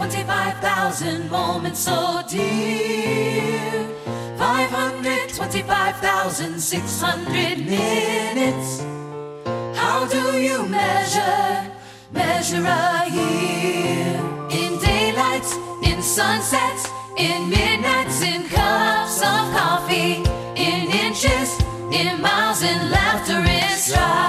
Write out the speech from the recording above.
525,000 moments so dear. 525,600 minutes. How do you measure a year? In daylights, in sunsets, in midnights, in cups of coffee, in inches, in miles, in laughter, in strife.